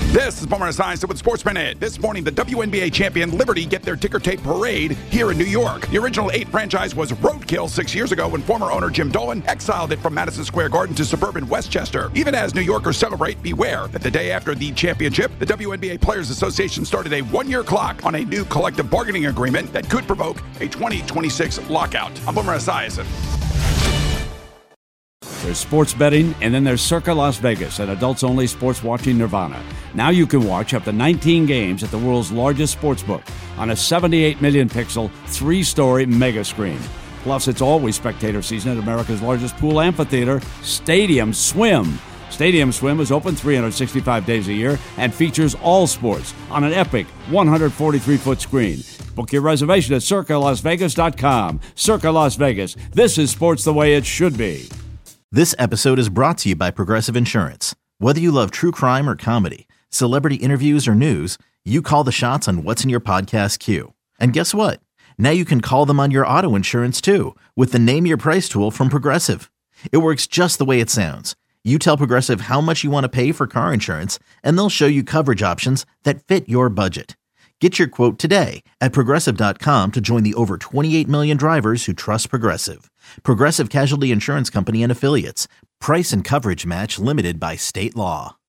This is Boomer Esiason with Sports Minute. This morning, the WNBA champion Liberty get their ticker tape parade here in New York. The original 8 franchise was roadkill 6 years ago when former owner Jim Dolan exiled it from Madison Square Garden to suburban Westchester. Even as New Yorkers celebrate, beware that the day after the championship, the WNBA Players Association started a 1-year clock on a new collective bargaining agreement that could provoke a 2026 lockout. I'm Boomer Esiason. There's sports betting, and then there's Circa Las Vegas, an adults-only sports watching nirvana. Now you can watch up to 19 games at the world's largest sports book on a 78 million pixel, 3-story mega screen. Plus, it's always spectator season at America's largest pool amphitheater, Stadium Swim. Stadium Swim is open 365 days a year and features all sports on an epic 143-foot screen. Book your reservation at CircaLasVegas.com. Circa Las Vegas. This is sports the way it should be. This episode is brought to you by Progressive Insurance. Whether you love true crime or comedy, celebrity interviews or news, you call the shots on what's in your podcast queue. And guess what? Now you can call them on your auto insurance too with the Name Your Price tool from Progressive. It works just the way it sounds. You tell Progressive how much you want to pay for car insurance, and they'll show you coverage options that fit your budget. Get your quote today at Progressive.com to join the over 28 million drivers who trust Progressive. Progressive Casualty Insurance Company and Affiliates. Price and coverage match limited by state law.